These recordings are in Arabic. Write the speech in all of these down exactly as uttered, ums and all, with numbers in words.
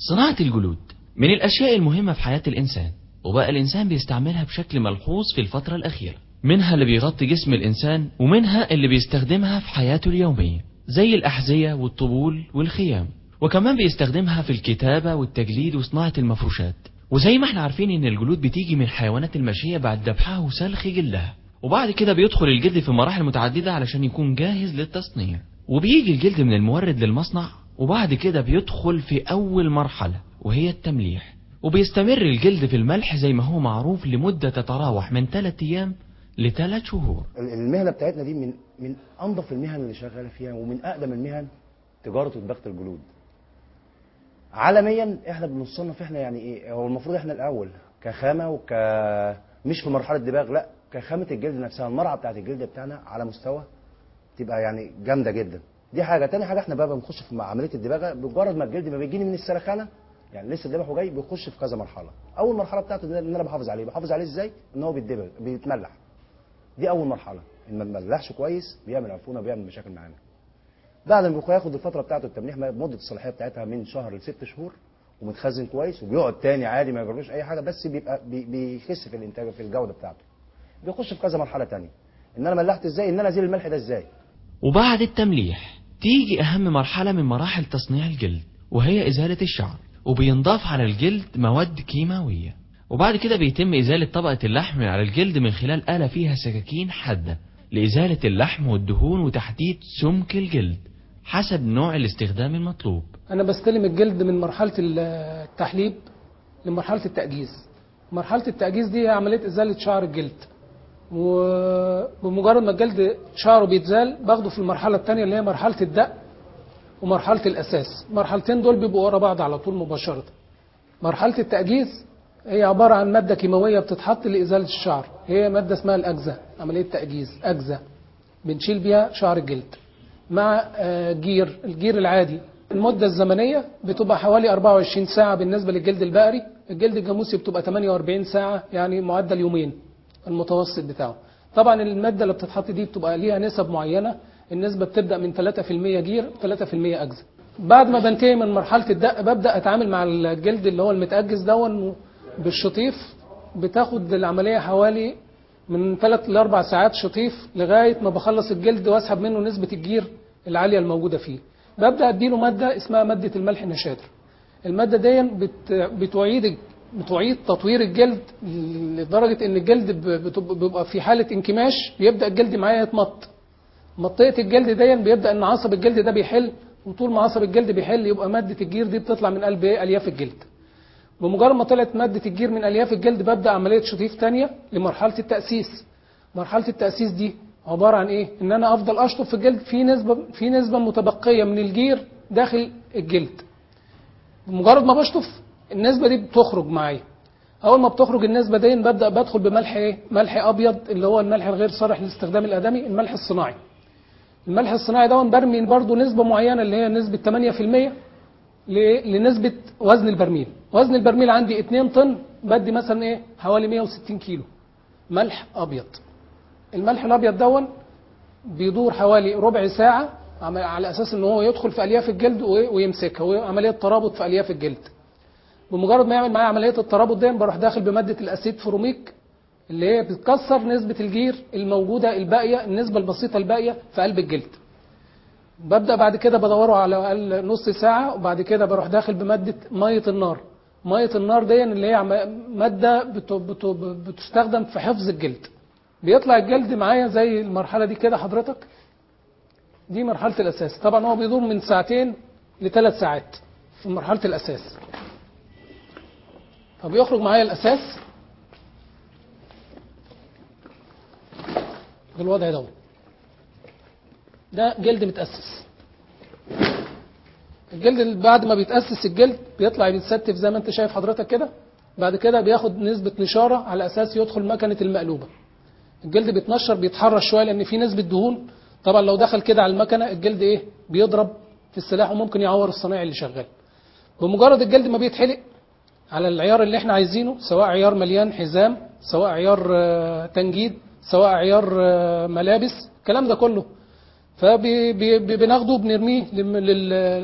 صناعة الجلود من الأشياء المهمة في حياة الإنسان، وبقى الإنسان بيستعملها بشكل ملحوظ في الفترة الأخيرة. منها اللي بيغطي جسم الإنسان، ومنها اللي بيستخدمها في حياته اليومية زي الأحذية والطبول والخيام، وكمان بيستخدمها في الكتابة والتجليد وصناعة المفروشات. وزي ما احنا عارفين ان الجلود بتيجي من الحيوانات المشية بعد ذبحها وسلخ جلدها، وبعد كده بيدخل الجلد في مراحل متعددة علشان يكون جاهز للتصنيع. وبيجي الجلد من المورد للمصنع، وبعد كده بيدخل في أول مرحلة وهي التمليح. وبيستمر الجلد في الملح زي ما هو معروف لمدة تتراوح من ثلاث أيام لثلاث شهور. المهنة بتاعتنا دي من من أنظف المهن اللي شغالة فيها، ومن أقدم المهن تجارة وطباخة الجلود. عالميا احنا بنصنف، احنا يعني ايه، هو المفروض احنا الأول كخامة وك مش في مرحلة دباغ، لا كخامة الجلد نفسها، المرعى بتاعت الجلد بتاعنا على مستوى تبقى يعني جامدة جدا. دي حاجة. تاني حاجة احنا بقى بنخش في عملية الدباغة، بمجرد ما الجلد ما بيجيني من السلخانة، يعني لسه الدبح وجاي، بيخش في كذا مرحلة. أول مرحلة بتاعته ان انا بحافظ عليه، بحافظ عليه ازاي؟ ان هو بيتدبغ بيتملح. دي اول مرحله، ان ما تملحش كويس بيعمل عفونه وبيعمل مشاكل معانا. بعد ما بياخد الفتره بتاعته التمليح، مده الصلاحيه بتاعتها من شهر لست شهور، ومتخزن كويس وبيقعد تاني عادي ما يجرلوش اي حاجه، بس بيبقى بي بيخس في الانتاج في الجوده بتاعته. بيخش في كذا مرحله تانية. ان انا ملحت ازاي، ان انا ازيل الملح ده ازاي. وبعد التمليح تيجي اهم مرحله من مراحل تصنيع الجلد، وهي ازاله الشعر. وبينضاف على الجلد مواد كيماويه، وبعد كده بيتم ازاله طبقه اللحم على الجلد من خلال آلة فيها سكاكين حاده لازاله اللحم والدهون وتحديد سمك الجلد حسب نوع الاستخدام المطلوب. انا بستلم الجلد من مرحله التحليب لمرحله التأجيز. مرحله التأجيز دي هي عمليه ازاله شعر الجلد، وبمجرد ما الجلد شعره بيتزال باخده في المرحله الثانيه اللي هي مرحله الدق ومرحله الاساس. مرحلتين دول بيبقوا ورا بعض على طول مباشره. مرحله التأجيز هي عباره عن ماده كيماويه بتتحط لازاله الشعر، هي ماده اسمها الاجزة. عمليه تأجيز اجزة بنشيل بيها شعر الجلد مع جير الجير العادي. المده الزمنيه بتبقى حوالي أربعة وعشرين ساعه بالنسبه للجلد البقري. الجلد الجاموسي بتبقى ثمانية وأربعين ساعه، يعني معدل يومين المتوسط بتاعه. طبعا الماده اللي بتتحط دي بتبقى ليها نسب معينه، النسبه بتبدا من ثلاثة في المية جير ثلاثة في المية اجزاء. بعد ما بنتهي من مرحله الدق ببدا اتعامل مع الجلد اللي هو المتاجز دون بالشطيف. بتاخد العمليه حوالي من ثلاث لأربع ساعات شطيف لغايه ما بخلص الجلد واسحب منه نسبه الجير العاليه الموجوده فيه. ببدا اديله ماده اسمها ماده الملح النشادر. الماده دي بت بتعيد بتعيد تطوير الجلد لدرجه ان الجلد بيبقى في حاله انكماش، بيبدا الجلد معايا يتمط. مطيه الجلد دي بيبدا ان عصب الجلد ده بيحل، وطول ما عصب الجلد بيحل يبقى ماده الجير دي بتطلع من قلب الياف الجلد. بمجرد ما طلعت ماده الجير من الياف الجلد ببدا عمليه شطيف ثانيه لمرحله التاسيس. مرحله التاسيس دي عباره عن ايه؟ ان انا افضل اشطف في الجلد في نسبه في نسبه متبقيه من الجير داخل الجلد. بمجرد ما بشطف النسبه دي بتخرج معايا. اول ما بتخرج النسبه دي ببدا بدخل بملح ايه؟ ملح ابيض اللي هو الملح الغير صالح للاستخدام الادمي، الملح الصناعي. الملح الصناعي ده برمي برضه نسبه معينه اللي هي نسبه ثمانية في المية لنسبه وزن البرميل. وزن البرميل عندي اتنين طن، بدي مثلا ايه؟ حوالي مية وستين كيلو ملح ابيض. الملح الابيض دون بيدور حوالي ربع ساعه على اساس ان هو يدخل في الياف الجلد ويمسكها، وعمليه ترابط في الياف الجلد. بمجرد ما يعمل معايا عمليه الترابط دي بروح داخل بماده الاسيد فروميك اللي هي بتكسر نسبه الجير الموجوده الباقيه، النسبه البسيطه الباقيه في قلب الجلد. ببدا بعد كده بدوره على اقل نص ساعه، وبعد كده بروح داخل بماده ميه النار. ميه النار دي اللي هي ماده بتستخدم في حفظ الجلد. بيطلع الجلد معايا زي المرحله دي كده حضرتك. دي مرحله الاساس. طبعا هو بيدور من ساعتين لثلاث ساعات في مرحله الاساس. فبيخرج معايا الاساس بالوضع ده. ده جلد متاسس. الجلد بعد ما بيتاسس الجلد بيطلع يتستف زي ما انت شايف حضرتك كده. بعد كده بياخد نسبه نشاره على اساس يدخل مكنه المقلوبه. الجلد بيتنشر بيتحرش شويه لان في نسبه دهون. طبعا لو دخل كده على المكنه الجلد ايه؟ بيضرب في السلاح وممكن يعور الصنايعي اللي شغال. بمجرد الجلد ما بيتحلق على العيار اللي احنا عايزينه، سواء عيار مليان حزام، سواء عيار تنجيد، سواء عيار ملابس، الكلام ده كله، فبناخده بنرميه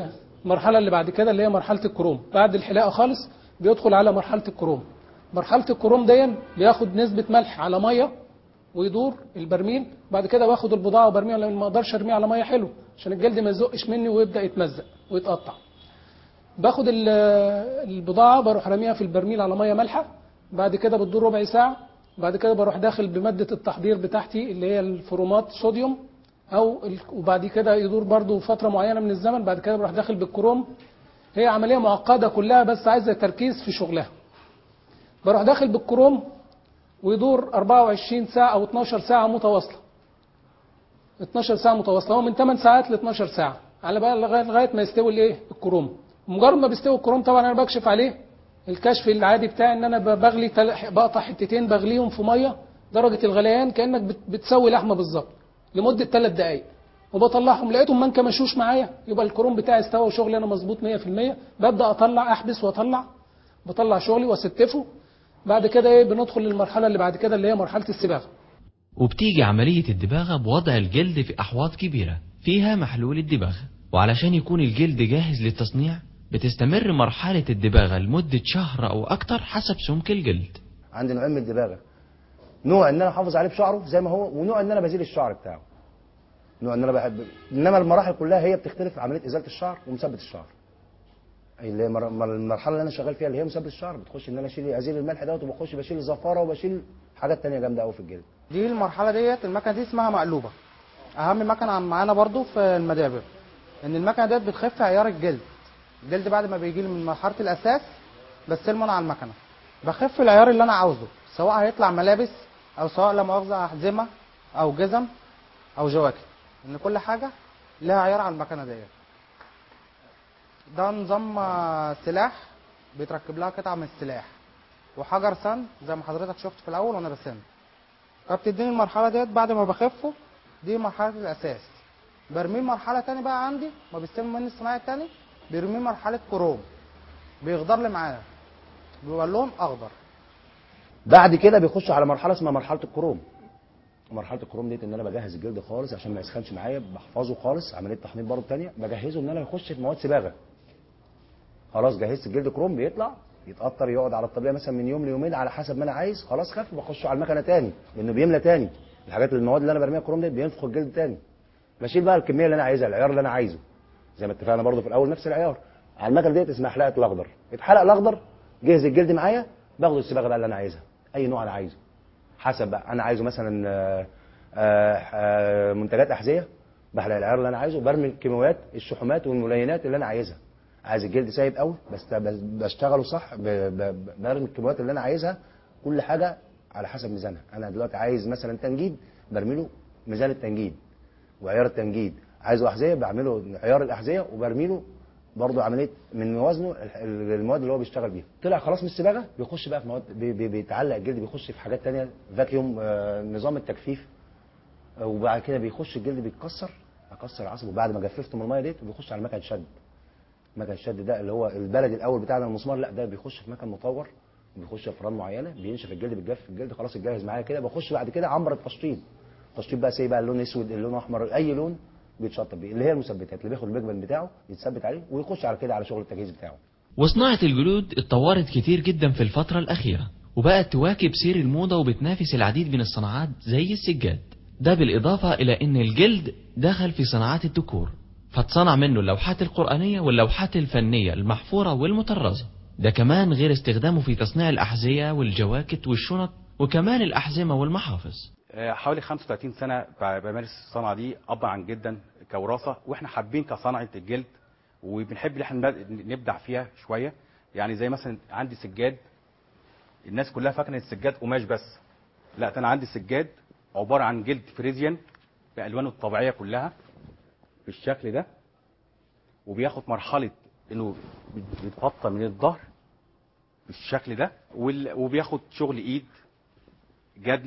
المرحله اللي بعد كده اللي هي مرحله الكروم، بعد الحلاقه خالص بيدخل على مرحله الكروم. مرحله الكروم دي بياخد نسبه ملح على ميه ويدور البرميل، بعد كده باخد البضاعه وبرميها لان ما اقدرش ارميها على ميه حلو عشان الجلد ما يزقش مني ويبدا يتمزق ويتقطع. باخد البضاعه بروح راميها في البرميل على ميه مالحه، بعد كده بتدور ربع ساعه، بعد كده بروح داخل بماده التحضير بتاعتي اللي هي الفرومات صوديوم، او وبعد كده يدور برضو فتره معينه من الزمن، بعد كده بروح داخل بالكروم. هي عمليه معقده كلها بس عايزه تركيز في شغلها. بروح داخل بالكروم ويدور أربعة وعشرين ساعه او اتناشر ساعه متواصله، اتناشر ساعه متواصله، هو من ثمان ساعات ل اتناشر ساعه على بقى لغايه لغايه ما يستوي الايه الكروم. مجرد ما بيستوي الكروم طبعا انا بكشف عليه الكشف العادي بتاعي ان انا بغلي بقطع حتتين بغليهم في ميه درجه الغليان كانك بتسوي لحمه بالظبط لمده ثلاث دقائق، وبطلعهم لقيتهم ما انكمشوش معايا يبقى الكروم بتاعي استوى وشغلي انا مظبوط مية في المية. ببدا اطلع احبس واطلع، بطلع شغلي واستفه. بعد كده ايه بندخل للمرحله اللي بعد كده اللي هي مرحله الصباغه. وبتيجي عملية الدباغة بوضع الجلد في أحواض كبيرة فيها محلول الدباغة، وعلشان يكون الجلد جاهز للتصنيع بتستمر مرحلة الدباغة لمدة شهر أو أكتر حسب سمك الجلد. عندي نوعين من الدباغه، نوع ان انا احافظ عليه بشعره زي ما هو، ونوع ان انا بزيل الشعر بتاعه. نوع ان انا بحب، انما المراحل كلها هي بتختلف، عمليه ازاله الشعر ومثبت الشعر. اللي هي المرحله اللي انا شغال فيها اللي هي مثبت الشعر، بتخش ان انا اشيل ازيل الملح دوت، وبخش بشيل الزفاره وبشيل حاجات ثانيه جامده قوي في الجلد. دي المرحله ديت المكنه دي اسمها مقلوبه، اهم مكنه معانا برضو في المدابر، ان المكنه ديت بتخف عيار الجلد. الجلد بعد ما بيجي لي من مرحله الاساس بستلمه على المكنه، بخف العيار اللي انا عاوزه، سواء هيطلع ملابس او سواء لا مؤاخذه احزمه او جزم او جواكت، ان كل حاجه لها عيار على المكنه ديت. ده نظام سلاح بيتركب لها قطعه من السلاح وحجر سن زي ما حضرتك شفت في الاول وانا برسم. فبتديني المرحله ديت بعد ما بخفه، دي مرحله الاساس. برميه مرحله ثانيه بقى عندي، ما بيستلم مني الصناعي الثاني بيرميه مرحله كروم، بيخضر لي معايا بيبقى لون اخضر. بعد كده بيخش على مرحله اسمها مرحله الكروم. مرحله الكروم ديت ان انا بجهز الجلد خالص عشان ما يسخنش معايا، بحفظه خالص، عمليه تحميض برضه ثانيه بجهزه ان انا يخش في مواد صباغه. خلاص جهزت الجلد كروم، بيطلع يتقطر، يقعد على الطبيعه مثلا من يوم ليومين على حسب ما انا عايز، خلاص خف بخشه على المكنه ثاني لانه بيملى ثاني. الحاجات المواد اللي انا برميها كروم ديت بينفخ الجلد ثاني. بشيل بقى الكميه اللي انا عايزها، العيار اللي انا عايزه، زي ما اتفقنا برضه في الاول نفس العيار. على المكنه ديت اسمها حلقه الاخضر. اتحلق الاخضر، جهز الجلد معايا، باخد الصباغه بقى اللي انا عايزها، اي نوع انا عايزه حسب بقى. انا عايزه مثلا آآ آآ منتجات احذيه، بحلق العيار اللي انا عايزه، برمي الكيماويات الشحومات والملينات اللي انا عايزها. عايز الجلد سايب قوي بس بشتغله صح، برمي الكيماويات اللي انا عايزها، كل حاجه على حسب ميزانها. انا دلوقتي عايز مثلا تنجيد، برمي له ميزان التنجيد وعيار التنجيد. عايزه احذيه، بعمله عيار الاحذيه وبرمي له برضه عمليه من وزنه المواد اللي هو بيشتغل بيها. طلع خلاص من الصباغه، بيخش بقى في مواد بي بي بيتعلق الجلد، بيخش في حاجات ثانيه، فاكيوم، آه نظام التجفيف. آه وبعد كده بيخش الجلد بيتكسر، اكسر عصبه بعد ما جففته من الميه ديت، وبيخش على مكن شد. مكن الشد ده اللي هو البلدي الاول بتاعنا المسمار، لا ده بيخش في مكن مطور، بيخش في فران معينه، بينشف الجلد، بيتجفف الجلد، خلاص الجاهز معايا كده. بخش بعد كده عنبر التشطيب. التشطيب بقى سي بقى اللون اسود، اللون احمر، اي لون بيتشطب بيه، اللي هي المثبتات اللي بياخد البيجمنت بتاعه يتثبت عليه ويخش على كده على شغل التجهيز بتاعه. وصناعة الجلود اتطورت كتير جدا في الفترة الأخيرة، وبقت تواكب سير الموضة وبتنافس العديد من الصناعات زي السجاد. ده بالإضافة إلى أن الجلد دخل في صناعات الديكور، فتصنع منه اللوحات القرآنية واللوحات الفنية المحفورة والمطرزة. ده كمان غير استخدامه في تصنيع الأحذية والجواكت والشنط، وكمان الأحزمة والمحافظ. حوالي خمسة وثلاثين سنة بمارس الصنعة دي أبا عن جدا كوراثة، وإحنا حابين كصنعة الجلد وبنحب ان احنا نبدع فيها شويه. يعني زي مثلا عندي سجاد، الناس كلها فاكره ان السجاد قماش بس، لا انا عندي سجاد عباره عن جلد فريزيان بالوانه الطبيعيه كلها بالشكل ده، وبياخد مرحله انه بيتفطر من الظهر بالشكل ده، وبياخد شغل ايد جدل.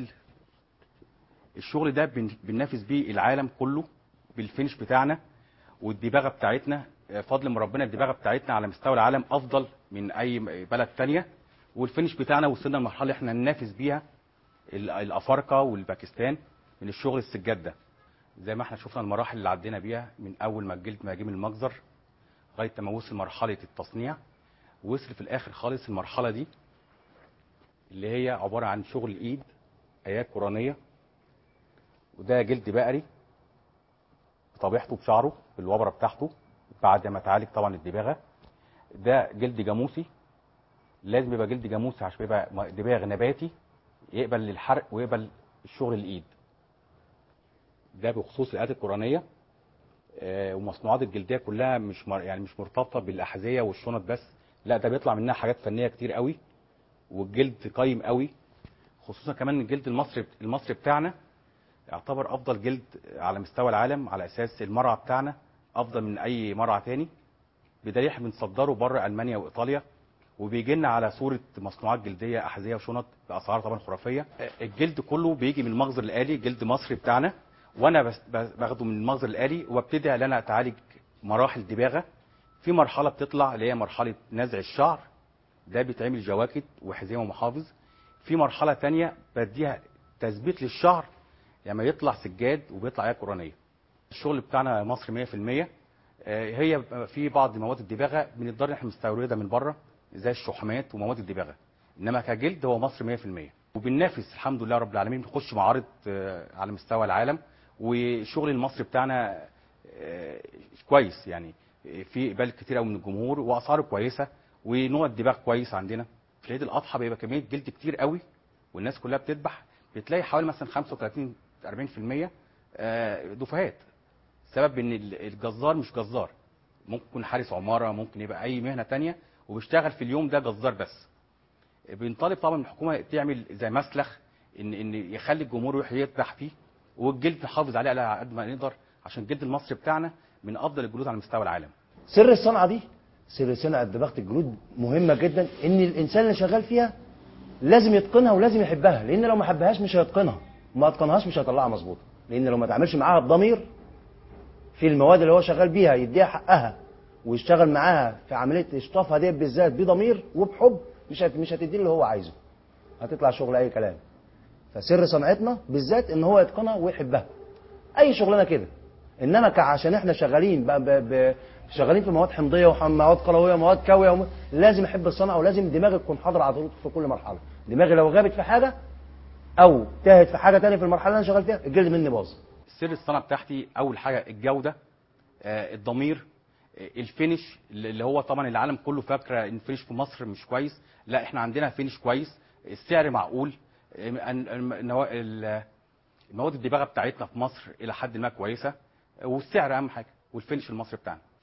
الشغل ده بننافس بيه العالم كله بالفينش بتاعنا والدباغه بتاعتنا. فضل من ربنا الدباغه بتاعتنا على مستوى العالم افضل من اي بلد ثانيه، والفينش بتاعنا وصلنا لمرحله احنا ننافس بيها الافارقه والباكستان من الشغل السجاد ده. زي ما احنا شفنا المراحل اللي عدينا بيها من اول ما الجلد ما جه من المجزر لغايه ما وصل مرحله التصنيع، وصل في الاخر خالص المرحله دي اللي هي عباره عن شغل ايد، ايات قرانيه. وده جلد بقري بطبيعته بشعره بالوبره بتاعته بعد ما تعالج طبعا الدباغه. ده جلد جاموسي، لازم يبقى جلد جاموسي عشان يبقى دباغ نباتي يقبل للحرق ويقبل الشغل الايد. ده بخصوص الايات القرانيه. آه ومصنوعات الجلديه كلها مش مر... يعني مش مرتبطه بالاحذيه والشنط بس، لا ده بيطلع منها حاجات فنيه كتير قوي، والجلد قيم قوي. خصوصا كمان الجلد المصري المصري بتاعنا يعتبر افضل جلد على مستوى العالم، على اساس المرعى بتاعنا افضل من اي مرعى تاني، بدليل احنا بنصدره بره المانيا وايطاليا، وبيجي لنا على صوره مصنوعات جلديه احذيه وشنط باسعار طبعا خرافيه. الجلد كله بيجي من المخزن الالي، جلد مصري بتاعنا، وانا بس باخده من المخزن الالي وابتدي ان انا اتعالج مراحل دباغه. في مرحله بتطلع اللي هي مرحله نزع الشعر، ده بيتعمل جواكت وحزام ومحافظ. في مرحله ثانيه بديها تثبيت للشعر لما يعني يطلع سجاد وبيطلع ايه قرانيه. الشغل بتاعنا مصري مية في المية. هي في بعض مواد الدباغه بنقدر احنا مستوردها من بره زي الشحمات ومواد الدباغه، انما كجلد هو مصري مية في المية. وبننافس الحمد لله رب العالمين، بنخش معارض على مستوى العالم، والشغل المصري بتاعنا كويس يعني، في اقبال كتير قوي من الجمهور واسعاره كويسه ونوع الدباغ كويس. عندنا في عيد الاضحى بيبقى كميه جلد كتير قوي والناس كلها بتذبح، بتلاقي حوالي مثلا خمسة وثلاثين أربعين في المية دفهات. سبب ان الجزار مش جزار، ممكن يكون حارس عماره، ممكن يبقى اي مهنه تانية وبيشتغل في اليوم ده جزار بس. بنطالب طبعا من الحكومه تعمل زي مسلخ ان ان يخلي الجمهور يروح يذبح فيه، والجلد نحافظ عليه على قد ما نقدر، عشان الجلد المصري بتاعنا من افضل الجلود على مستوى العالم. سر الصنعه دي، سر صناعه دباغه الجلود مهمه جدا، ان الانسان اللي شغال فيها لازم يتقنها ولازم يحبها، لان لو ما حبهاش مش هيتقنها، ما اتقنهاش مش هيطلعها مظبوطه، لان لو ما تعملش معاها بضمير في المواد اللي هو شغال بيها يديها حقها ويشتغل معاها في عمليه اشطافها دي بالذات بضمير وبحب، مش مش هتدي اللي هو عايزه، هتطلع شغل اي كلام. فسر صنعتنا بالذات ان هو يتقنها ويحبها. اي شغلانه كده، انما عشان احنا شغالين ب... ب... ب... شغالين في مواد حمضيه ومواد قلويه ومواد كاويه وم... لازم احب الصنعه، ولازم دماغي تكون حاضره على طول في كل مرحله. دماغي لو غابت في حاجه او تاهت في حاجه ثانيه في المرحله اللي انا شغال فيها الجلد مني باظ. سر الصنعه بتاعتي اول حاجه الجوده، آه الضمير، آه الفينش، اللي هو طبعا العالم كله فاكره ان الفينش في مصر مش كويس، لا احنا عندنا فينش كويس، السعر معقول، آه المواد الدباغه بتاعتنا في مصر الى حد ما كويسه، والسعر اهم حاجه، والفينش المصري بتاعنا.